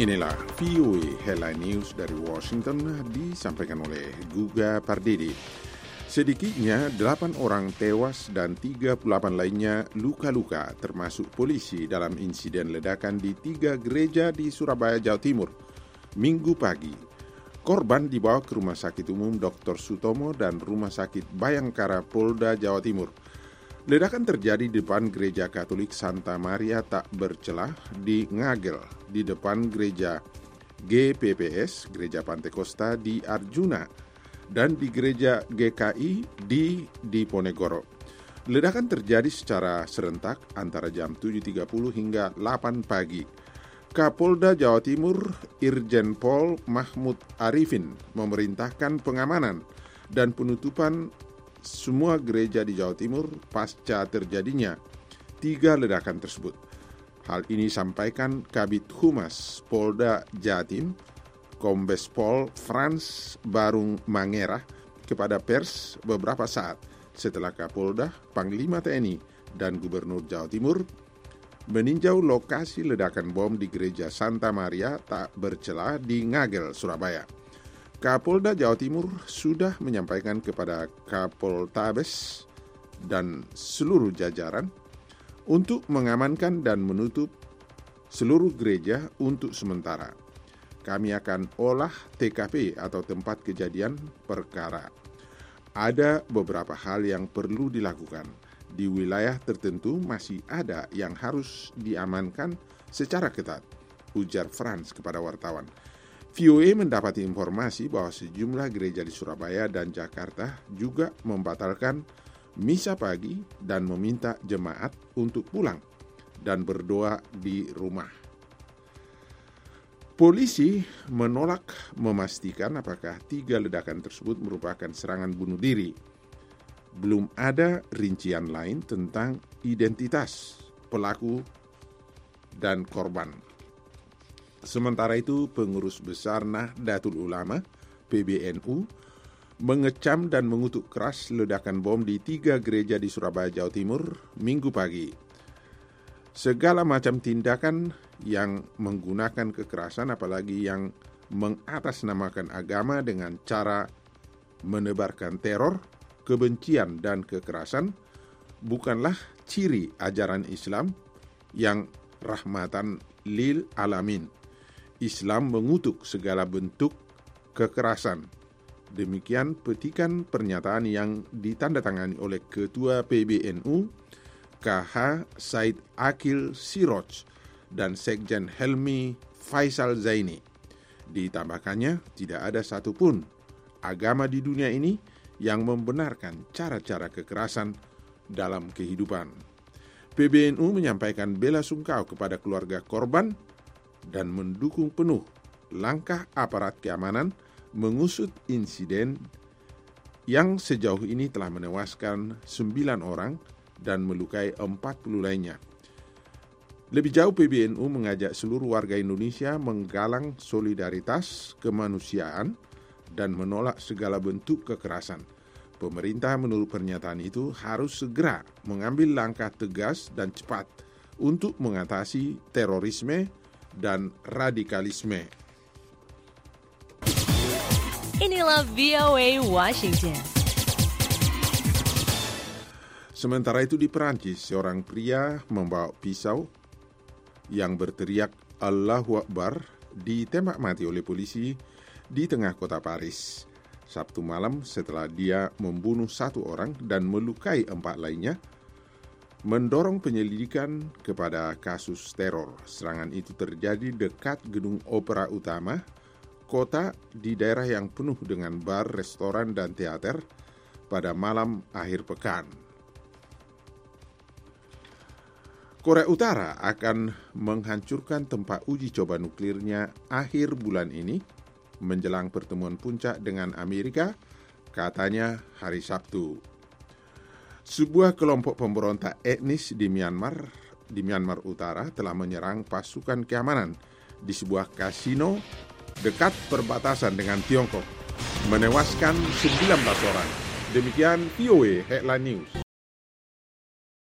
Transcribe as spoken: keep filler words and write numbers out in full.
Inilah V O A Headline News dari Washington disampaikan oleh Guga Pardede. Sedikitnya delapan orang tewas dan tiga puluh delapan lainnya luka-luka termasuk polisi dalam insiden ledakan di tiga gereja di Surabaya, Jawa Timur, Minggu pagi. Korban dibawa ke Rumah Sakit Umum doktor Sutomo dan Rumah Sakit Bayangkara Polda Jawa Timur. Ledakan terjadi di depan Gereja Katolik Santa Maria Tak Bercelah di Ngagel, di depan Gereja G P P S, Gereja Pantekosta di Arjuna, dan di Gereja G K I di Diponegoro. Ledakan terjadi secara serentak antara jam tujuh tiga puluh hingga delapan pagi. Kapolda Jawa Timur Irjen Pol Mahmud Arifin memerintahkan pengamanan dan penutupan semua gereja di Jawa Timur pasca terjadinya tiga ledakan tersebut. Hal ini disampaikan Kabid Humas Polda Jatim, Kombes Pol Frans Barung Mangerah kepada pers beberapa saat setelah Kapolda, Panglima T N I, dan Gubernur Jawa Timur meninjau lokasi ledakan bom di Gereja Santa Maria Tak Bercelah di Ngagel, Surabaya. Kapolda Jawa Timur sudah menyampaikan kepada Kapoltabes dan seluruh jajaran untuk mengamankan dan menutup seluruh gereja untuk sementara. Kami akan olah T K P atau tempat kejadian perkara. Ada beberapa hal yang perlu dilakukan. Di wilayah tertentu masih ada yang harus diamankan secara ketat, ujar Frans kepada wartawan. V O A mendapati informasi bahwa sejumlah gereja di Surabaya dan Jakarta juga membatalkan misa pagi dan meminta jemaat untuk pulang dan berdoa di rumah. Polisi menolak memastikan apakah tiga ledakan tersebut merupakan serangan bunuh diri. Belum ada rincian lain tentang identitas pelaku dan korban. Sementara itu, Pengurus Besar Nahdlatul Ulama, P B N U, mengecam dan mengutuk keras ledakan bom di tiga gereja di Surabaya, Jawa Timur, Minggu pagi. Segala macam tindakan yang menggunakan kekerasan, apalagi yang mengatasnamakan agama dengan cara menebarkan teror, kebencian, dan kekerasan, bukanlah ciri ajaran Islam yang rahmatan lil alamin. Islam mengutuk segala bentuk kekerasan. Demikian petikan pernyataan yang ditandatangani oleh Ketua P B N U, K H Said Akil Siroj, dan Sekjen Helmi Faisal Zaini. Ditambahkannya, tidak ada satupun agama di dunia ini yang membenarkan cara-cara kekerasan dalam kehidupan. P B N U menyampaikan bela sungkawa kepada keluarga korban dan mendukung penuh langkah aparat keamanan mengusut insiden yang sejauh ini telah menewaskan sembilan orang dan melukai empat puluh lainnya. Lebih jauh, P B N U mengajak seluruh warga Indonesia menggalang solidaritas kemanusiaan dan menolak segala bentuk kekerasan. Pemerintah menurut pernyataan itu harus segera mengambil langkah tegas dan cepat untuk mengatasi terorisme dan radikalisme. Inilah V O A Washington. Sementara itu di Perancis, seorang pria membawa pisau yang berteriak Allahu Akbar ditembak mati oleh polisi di tengah kota Paris Sabtu malam setelah dia membunuh satu orang dan melukai empat lainnya, mendorong penyelidikan kepada kasus teror. Serangan itu terjadi dekat gedung opera utama kota di daerah yang penuh dengan bar, restoran, dan teater pada malam akhir pekan. Korea Utara akan menghancurkan tempat uji coba nuklirnya akhir bulan ini menjelang pertemuan puncak dengan Amerika, katanya hari Sabtu. Sebuah kelompok pemberontak etnis di Myanmar, di Myanmar Utara telah menyerang pasukan keamanan di sebuah kasino dekat perbatasan dengan Tiongkok, menewaskan sembilan belas orang. Demikian V O A Headline News.